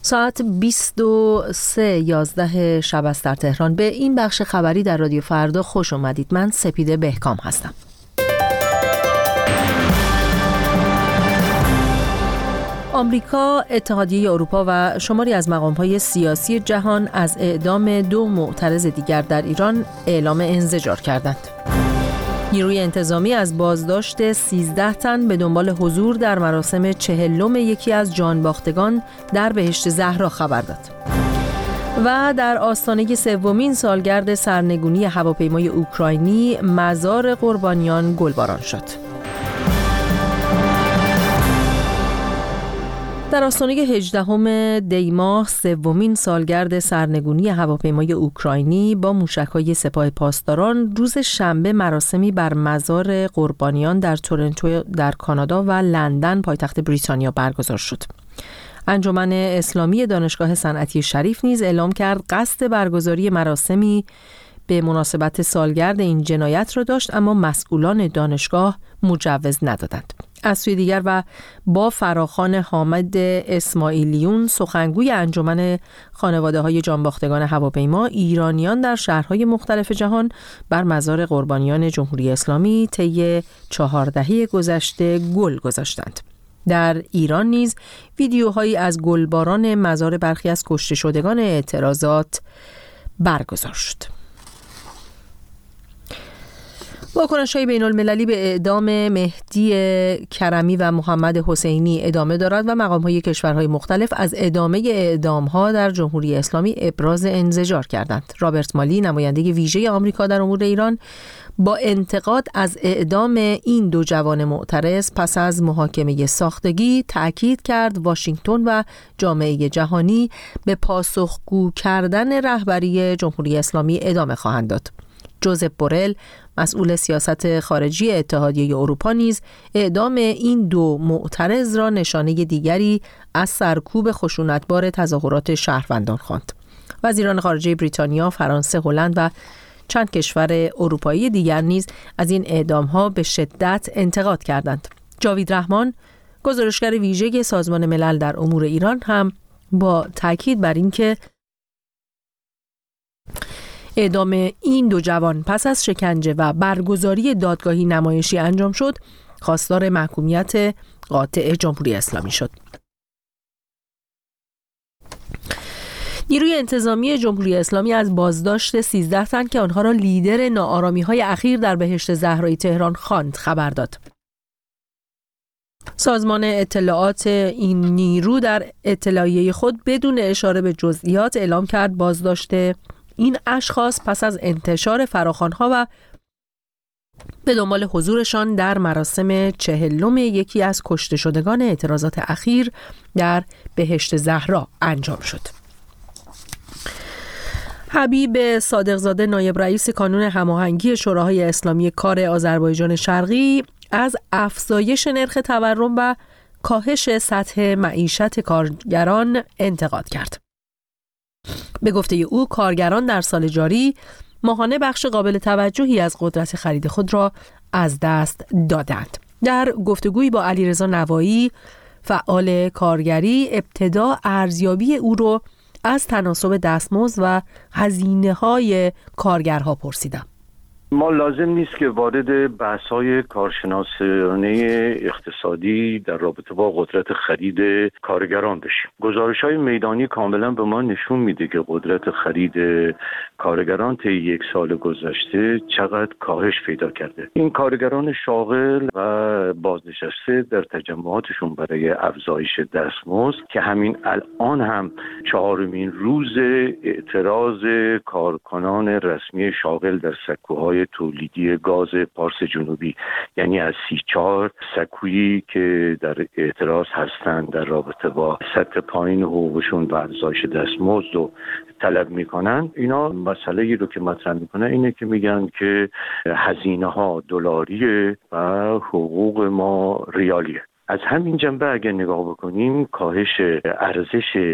ساعت 23:11 شب است در تهران. به این بخش خبری در رادیو فردا خوش اومدید. من سپیده بهکام هستم. آمریکا، اتحادیه اروپا و شماری از مقام‌های سیاسی جهان از اعدام 2 معترض دیگر در ایران اعلام انزجار کردند. نیروی انتظامی از بازداشت 13 تن به دنبال حضور در مراسم 40م یکی از جانباختگان در بهشت زهرا خبر داد. و در آستانه 3مین سالگرد سرنگونی هواپیمای اوکراینی مزار قربانیان گلباران شد. در آستانه 18 دی ماه 3مین سالگرد سرنگونی هواپیمای اوکراینی با موشک‌های سپاه پاسداران روز شنبه مراسمی بر مزار قربانیان در تورنتو در کانادا و لندن پایتخت بریتانیا برگزار شد. انجمن اسلامی دانشگاه صنعتی شریف نیز اعلام کرد قصد برگزاری مراسمی به مناسبت سالگرد این جنایت را داشت، اما مسئولان دانشگاه مجوز ندادند. از سوی دیگر و با فراخوان حامد اسماعیلیون سخنگوی انجمن خانواده‌های جانباختگان هواپیما، ایرانیان در شهرهای مختلف جهان بر مزار قربانیان جمهوری اسلامی طی 4 دهه گذشته گل گذاشتند. در ایران نیز ویدیوهایی از گلباران مزار برخی از کشته شدگان اعتراضات برگزار شد. واکنش‌های بین‌المللی به اعدام مهدی کرمی و محمد حسینی ادامه دارد و مقام‌های کشورهای مختلف از ادامه اعدام‌ها در جمهوری اسلامی ابراز انزجار کردند. رابرت مالی، نماینده ویژه آمریکا در امور ایران، با انتقاد از اعدام این 2 جوان معترض پس از محاکمه ساختگی تأکید کرد واشنگتن و جامعه جهانی به پاسخگو کردن رهبری جمهوری اسلامی ادامه خواهند داد. جوزپ بورل، مسئول سیاست خارجی اتحادیه اروپا، نیز اعدام این 2 معترض را نشانه دیگری از سرکوب خشونتبار تظاهرات شهروندان خواند. وزیران خارجه بریتانیا، فرانسه، هلند و چند کشور اروپایی دیگر نیز از این اعدام‌ها به شدت انتقاد کردند. جاوید رحمان، گزارشگر ویژه سازمان ملل در امور ایران، هم با تاکید بر اینکه اعدام این 2 جوان پس از شکنجه و برگزاری دادگاهی نمایشی انجام شد، خواستار محکومیت قاطع جمهوری اسلامی شد. نیروی انتظامی جمهوری اسلامی از بازداشت 13 تن که آنها را لیدر ناآرامی‌های اخیر در بهشت زهرای تهران خواند خبر داد. سازمان اطلاعات این نیرو در اطلاعیه خود بدون اشاره به جزئیات اعلام کرد بازداشت این اشخاص پس از انتشار فراخوان‌ها و به دنبال حضورشان در مراسم 40م یکی از کشته شدگان اعتراضات اخیر در بهشت زهرا انجام شد. حبیب صادقزاده، نایب رئیس کانون هماهنگی شوراهای اسلامی کار آذربایجان شرقی، از افزایش نرخ تورم و کاهش سطح معیشت کارگران انتقاد کرد. به گفته او، کارگران در سال جاری ماهانه بخش قابل توجهی از قدرت خرید خود را از دست دادند. در گفتگویی با علیرضا نوایی، فعال کارگری، ابتدا ارزیابی او را از تناسب دستمزد و هزینه‌های کارگرها پرسیدم. ما لازم نیست که وارد بحث‌های کارشناسانه اقتصادی در رابطه با قدرت خرید کارگران بشیم. گزارش‌های میدانی کاملا به ما نشون میده که قدرت خرید کارگران طی 1 سال گذشته چقدر کاهش پیدا کرده. این کارگران شاغل و بازنشسته در تجمعاتشون برای افزایش دستمزد که همین الان هم 4مین روز اعتراض کارکنان رسمی شاغل در سکوهای تولیدی گاز پارس جنوبی، یعنی از 34 سکویی که در اعتراض هستند در رابطه با سطح پایین حقوقشون و افزایش دستمزد رو طلب میکنن، اینا مسئله رو که مطرح میکنن اینه که میگن که هزینه ها دلاریه و حقوق ما ریالیه. از همین جنبه اگه نگاه بکنیم، کاهش ارزش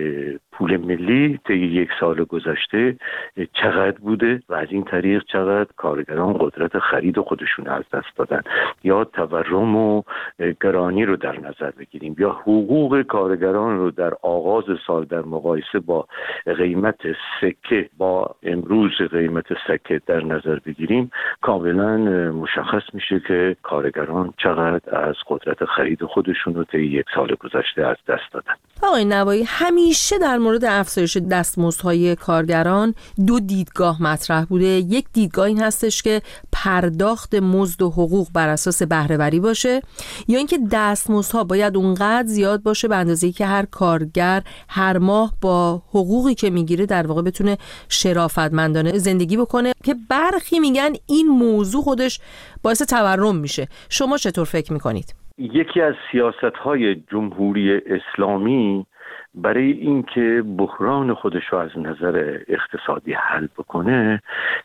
پول ملی طی 1 سال گذشته چقدر بوده و از این طریق چقدر کارگران قدرت خرید خودشون از دست دادن. یا تورم و گرانی رو در نظر بگیریم یا حقوق کارگران رو در آغاز سال در مقایسه با قیمت سکه با امروز قیمت سکه در نظر بگیریم، کاملا مشخص میشه که کارگران چقدر از قدرت خرید خودشون رو طی 1 سال گذشته از دست دادن. آقای نوایی، همیشه در مورد افزایش دستمزدهای کارگران 2 دیدگاه مطرح بوده. یک دیدگاه این هستش که پرداخت مزد و حقوق بر اساس بهره‌وری باشه، یا اینکه دستمزدها باید اونقدر زیاد باشه به اندازه‌ای که هر کارگر هر ماه با حقوقی که میگیره در واقع بتونه شرافتمندانه زندگی بکنه، که برخی میگن این موضوع خودش باعث تورم میشه. شما چطور فکر میکنید؟ یکی از سیاست‌های جمهوری اسلامی برای اینکه بحران خودش رو از نظر اقتصادی حل بکنه،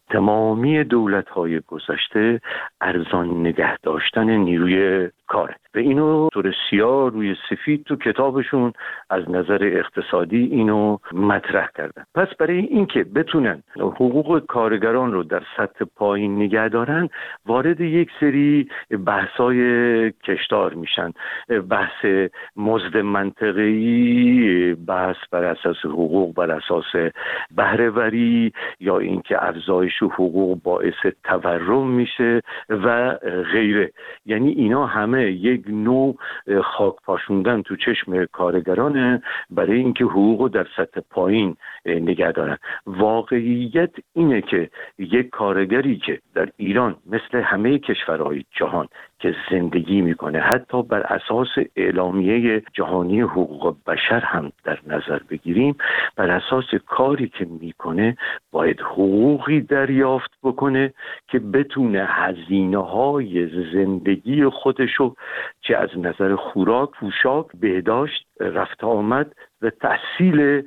تمامی دولت‌های گذشته ارزان نگه داشتن نیروی کاره و اینو طور سیاه روی سفید تو کتابشون از نظر اقتصادی اینو مطرح کردن. پس برای اینکه بتونن حقوق کارگران رو در سطح پایین نگه دارن، وارد یک سری بحث‌های کشتار میشن، بحث مزد منطقه‌ای، بحث بر اساس حقوق بر اساس بهره‌وری، یا اینکه افزایش حقوق باعث تورم میشه و غیره. یعنی اینا همه یک نوع خاک پاشوندن تو چشم کارگرانه برای اینکه حقوق در سطح پایین نگه دارن. واقعیت اینه که یک کارگری که در ایران مثل همه کشورهای جهان که زندگی میکنه، حتی بر اساس اعلامیه جهانی حقوق بشر هم در نظر بگیریم، بر اساس کاری که میکنه باید حقوقی دریافت بکنه که بتونه هزینه‌های زندگی خودشو چه از نظر خوراک، پوشاک، بهداشت، رفت آمد و تحصیل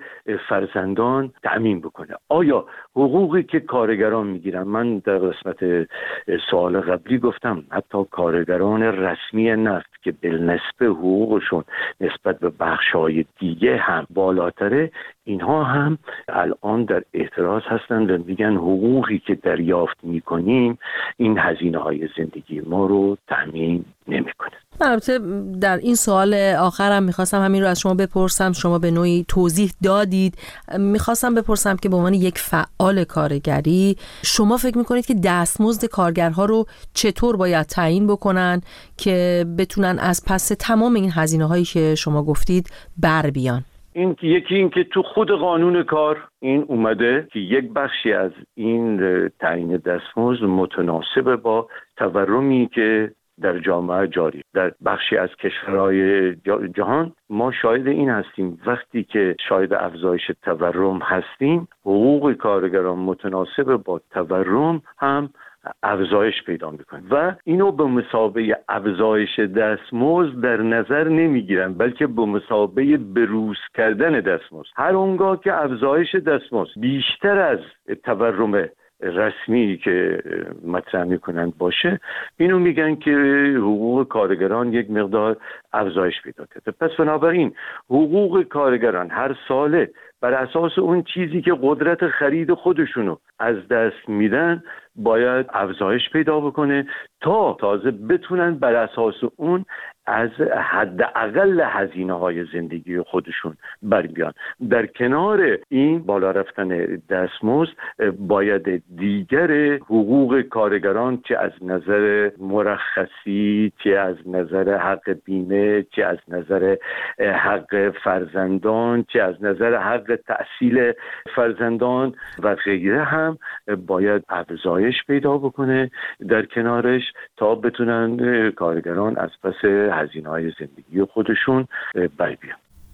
فرزندان تأمین بکنه. آیا حقوقی که کارگران میگیرن، من در قسمت سوال قبلی گفتم حتی کارگران رسمی نفت که بالنسبه حقوقشون نسبت به بخش‌های دیگه هم بالاتره، اینها هم الان در اعتراض هستند و میگن حقوقی که دریافت میکنیم این هزینه‌های زندگی ما رو تأمین نمیکنه. البته در این سوال آخرم میخواستم همین رو از شما بپرسم. شما به نوعی توضیح دادید. میخواستم بپرسم که به عنوان یک فعال کارگری شما فکر میکنید که دستمزد کارگرها رو چطور باید تعیین بکنن که بتونن از پس تمام این هزینه‌هایی که شما گفتید بر بیان؟ یکی این که تو خود قانون کار این اومده که یک بخشی از این تعیین دستمزد متناسب با تورمی که در جامعه جاری. در بخشی از کشورهای جهان ما شاهد این هستیم وقتی که شاهد افزایش تورم هستیم، حقوق کارگران متناسب با تورم هم افزایش پیدا میکنه و اینو به مثابه افزایش دستمزد در نظر نمیگیرن، بلکه به مثابه بروز کردن دستمزد. هر اونگاه که افزایش دستمزد بیشتر از تورم رسمی که مطرح میکنند باشه، اینو میگن که حقوق کارگران یک مقدار افزایش پیدا کرده. پس بنابراین حقوق کارگران هر ساله بر اساس اون چیزی که قدرت خرید خودشونو از دست میدن باید افزایش پیدا بکنه تا تازه بتونن بر اساس اون از حداقل هزینه‌های زندگی خودشون بر بیان. در کنار این بالا رفتن دستمزد باید دیگر حقوق کارگران، چه از نظر مرخصی، چه از نظر حق بیمه، چه از نظر حق فرزندان، چه از نظر حق تحصیل فرزندان و غیره هم باید افزایش پیدا بکنه در کنارش تا بتونن کارگران از پس هزینه‌های زندگی خودشون بر بیان.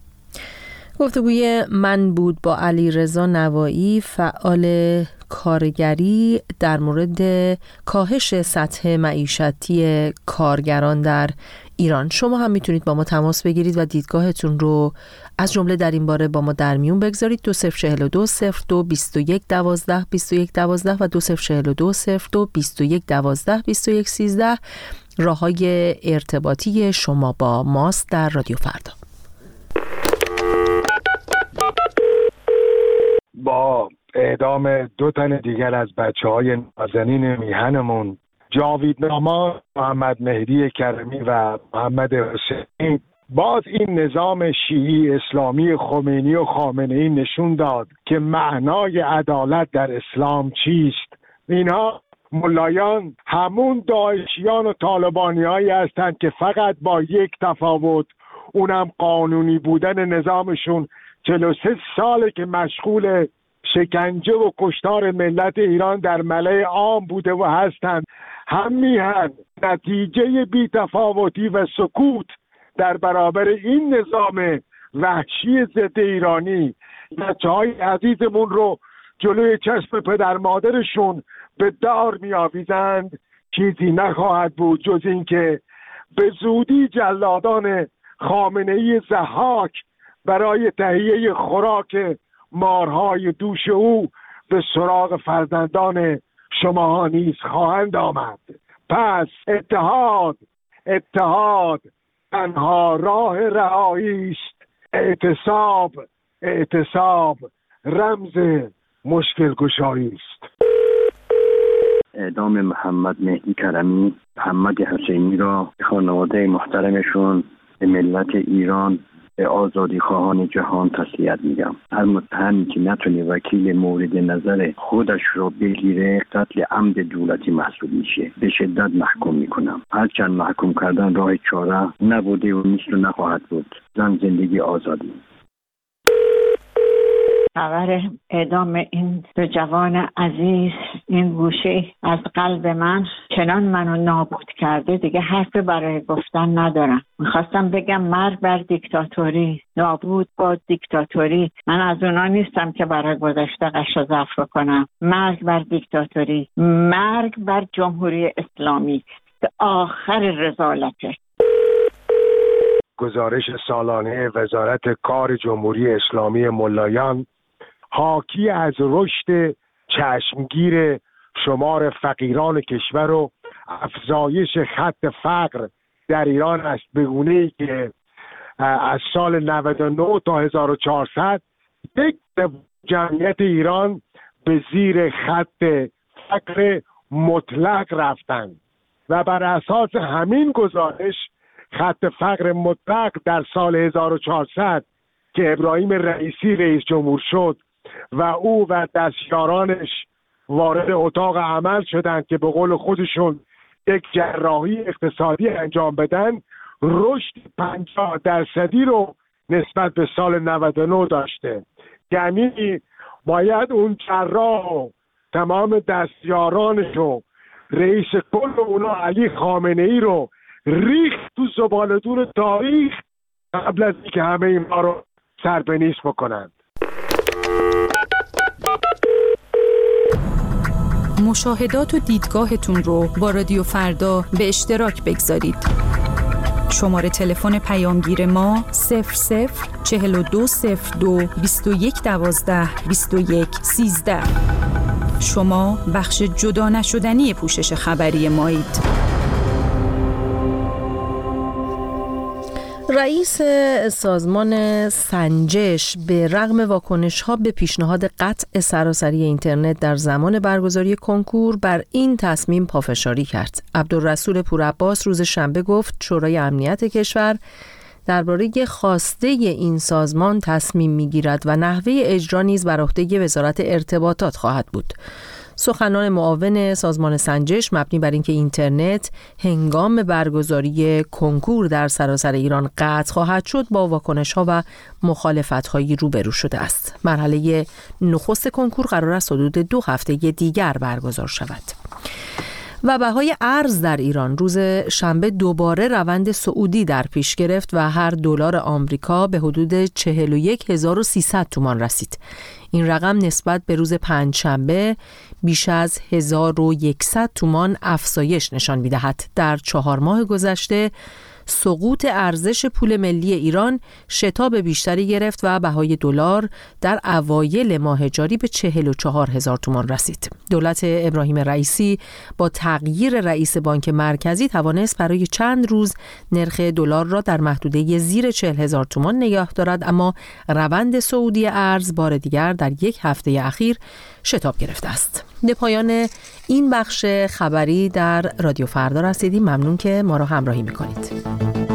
گفتگوی من بود با علیرضا نوایی، فعال کارگری، در مورد کاهش سطح معیشتی کارگران در ایران. شما هم میتونید با ما تماس بگیرید و دیدگاهتون رو از جمله در این باره با ما در میون بگذارید. 2042 02 21 12 21 12 و 2042 02 21 12 21 13 راههای ارتباطی شما با ماست در رادیو فردا. اعدام 2 تن دیگر از بچه‌های نازنین میهنمون، جاوید نامان، محمد مهدی کرمی و محمد حسینی، باز این نظام شیعی اسلامی خمینی و خامنه‌ای نشون داد که معنای عدالت در اسلام چیست. اینها ملایان همون داعشیان و طالبانی‌هایی هستند که فقط با یک تفاوت، اونم قانونی بودن نظامشون. 43 ساله که مشغول شکنجه و کشتار ملت ایران در ملأ عام بوده و هستند. هم میهن نتیجه بی‌تفاوتی و سکوت در برابر این نظام وحشی ضد ایرانی، بچه‌های عزیزمون رو جلوی چشم پدر مادرشون به دار می‌آویزند، چیزی نخواهد بود جز این که به زودی جلادان خامنه‌ای ضحاک برای تهیه خوراک مارهای دوش او به سراغ فرزندان شما نیز خواهند آمد. پس اتحاد تنها راه رهایی است. اعتصاب رمز مشکل گشایی است. اعدام محمد مهدی کرمی، محمد حسینی را خانواده محترمشون، به ملت ایران، به آزادی خواهان جهان تسلیت میگم. هر متهمی که نتونه وکیل مورد نظر خودش رو بگیره قتل عمد دولتی محسوب میشه. به شدت محکوم میکنم. هرچند محکوم کردن راه چاره نبوده و نیست و نخواهد بود. زن، زندگی، آزادی. خبر اعدام این 2 جوان عزیز این گوشه از قلب من چنان منو نابود کرده دیگه حرف برای گفتن ندارم. میخواستم بگم مرگ بر دیکتاتوری، نابود با دیکتاتوری. من از اونا نیستم که برای گذشته قش و ظرف کنم. مرگ بر دیکتاتوری، مرگ بر جمهوری اسلامی، به آخر رذالته. گزارش سالانه وزارت کار جمهوری اسلامی ملایان حاکی از رشد چشمگیر شمار فقیران کشور و افزایش خط فقر در ایران است، به گونه‌ای که از سال 99 تا 1400 یک جمعیت ایران به زیر خط فقر مطلق رفتند و بر اساس همین گزارش خط فقر مطلق در سال 1400 که ابراهیم رئیسی رئیس جمهور شد و او و دستیارانش وارد اتاق عمل شدند که به قول خودشون یک جراحی اقتصادی انجام بدن، رشد 50% رو نسبت به سال 99 داشته. یعنی باید اون جراح و تمام دستیارانش و رئیس کل اونا علی خامنه‌ای رو ریخت تو زباله‌دون تاریخ قبل از اینکه همه اینها رو سر به نیست بکنند. مشاهدات و دیدگاهتون رو با رادیو فردا به اشتراک بگذارید. شماره تلفن پیامگیر ما 004202 2112 2113. شما بخش جدا نشدنی پوشش خبری مایید. رئیس سازمان سنجش به رغم واکنش‌ها به پیشنهاد قطع سراسری اینترنت در زمان برگزاری کنکور بر این تصمیم پافشاری کرد. عبدالرسول پورعباس روز شنبه گفت شورای امنیت کشور درباره خواسته این سازمان تصمیم می‌گیرد و نحوه اجرا نیز بر عهده وزارت ارتباطات خواهد بود. سخنان معاون سازمان سنجش مبنی بر اینکه اینترنت هنگام برگزاری کنکور در سراسر ایران قطع خواهد شد با واکنش‌ها و مخالفت‌هایی روبرو شده است. مرحله نخست کنکور قرار است حدود 2 هفته دیگر برگزار شود. و بهای ارز در ایران روز شنبه دوباره روند صعودی در پیش گرفت و هر دلار آمریکا به حدود 41300 تومان رسید. این رقم نسبت به روز پنجشنبه بیش از 1100 تومان افزایش نشان می‌دهد. در 4 ماه گذشته سقوط ارزش پول ملی ایران شتاب بیشتری گرفت و بهای دلار در اوایل ماه جاری به 44,000 تومان رسید. دولت ابراهیم رئیسی با تغییر رئیس بانک مرکزی توانست برای چند روز نرخ دلار را در محدوده زیر 40,000 تومان نگاه دارد، اما روند صعودی ارز بار دیگر در یک هفته اخیر شتاب گرفته است. به پایان این بخش خبری در رادیو فردا رسیدیم. ممنون که ما را همراهی می‌کنید.